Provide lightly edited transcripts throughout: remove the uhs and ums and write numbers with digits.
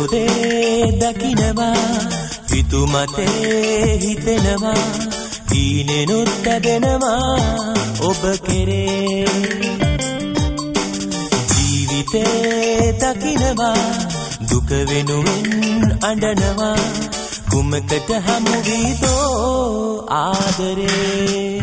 හිතවුදේ දකිනවා හිතුමතේ හිතෙනවා ඊනෙනුත් තැදෙනවා ඔබ කෙරේ ජීවිතේ දකිනවා දුක වෙනුවෙන් අඬනවා කුමකට හමු වීතෝ ආදරේ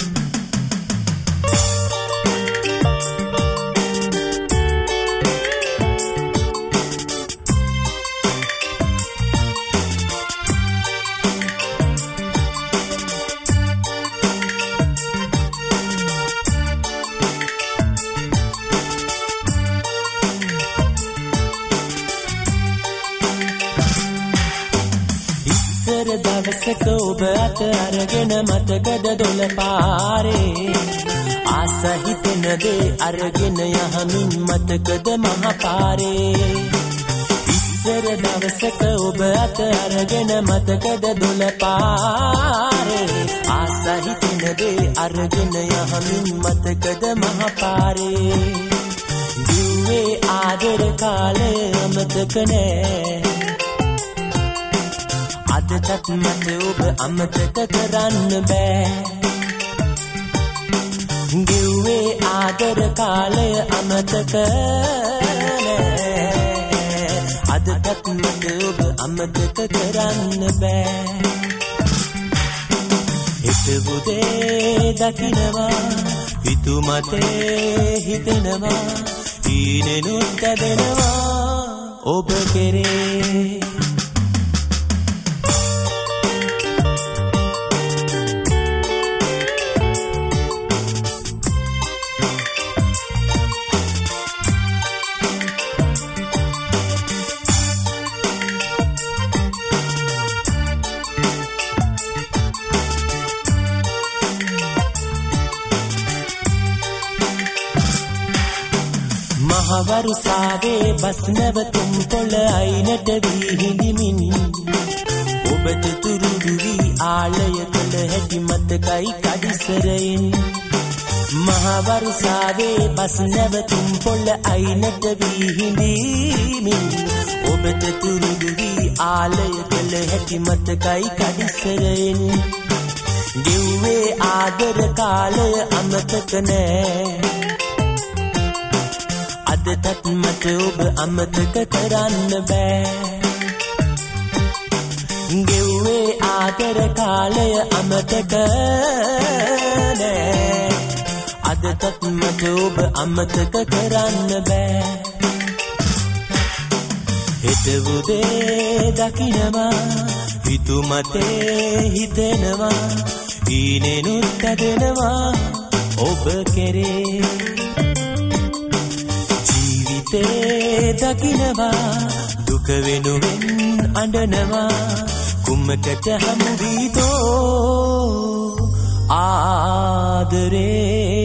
දවසක ඔබ අත අරගෙන මතකද දොළ පාරේ ආස හිතෙන දේ අරගෙන යහමින් මතකද මහ පාරේ ඉස්සර දවසක ඔබ අත අරගෙන මතකද දොළ පාරේ ආස හිතෙන දේ අරගෙන යහමින් මතකද මහ පාරේ දිව්වේ ආදර කාලේ අමතක නෑ අදටත් මට ඔබ අමතක කරන්න බෑ ගෙව්වේ ආදර කාලය අමතක නෑ අදටත් මට ඔබ අමතක කරන්න බෑ හිතවුදේ දකිනවා හිතුමතේ හිතෙනවා ඊනෙනුත් තැදෙනවා ඔබ කෙරේ වරුසාවේ බස් නැවතුම් පොළ අයිනට වී හිඳිමින් ඔබට තුරුදු වී ආලය කළ හැකි මතකයි කඩිසරයින් මහ වරුසාවේ බස් නැවතුම් පොළ අයිනට වී හිඳිමින් ඔබට තුරුදු වී ආලය කළ හැකි මතකයි කඩිසරයින් ගෙව්වේ ආදර කාලය අමතක නෑ අදටත් මට ඔබ අමතක කරන්න බෑ ගෙව්වේ ආදර කාලය අමතක නෑ අදටත් මට ඔබ අමතක කරන්න බෑ හිතවුදේ දකිනවා හිතුමතේ හිතෙනවා ඊනෙනුත් තැදෙනවා ඔබ කෙරේ දකිනවා දුක වෙනුවෙන් අඬනවා කුමකට හමු වීතෝ ආදරේ